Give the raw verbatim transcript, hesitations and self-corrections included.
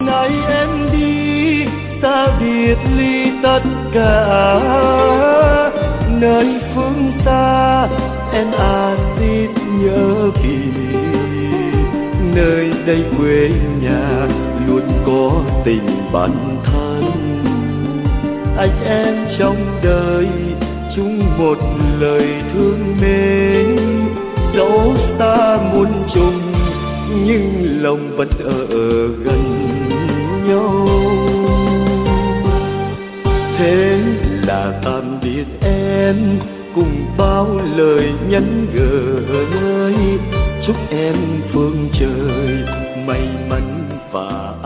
Ngày em đi xa biệt ly tất cả, nơi phương xa em à xin nhớ kỹ, nơi đây quê nhà luôn có tình bạn thân. Anh em trong đời chung một lời thương mến, dẫu xa muôn trùng nhưng lòng vẫn ở gần nhau. Thế là tạm biệt em cùng bao lời nhắn gửi, chúc em phương trời may mắn và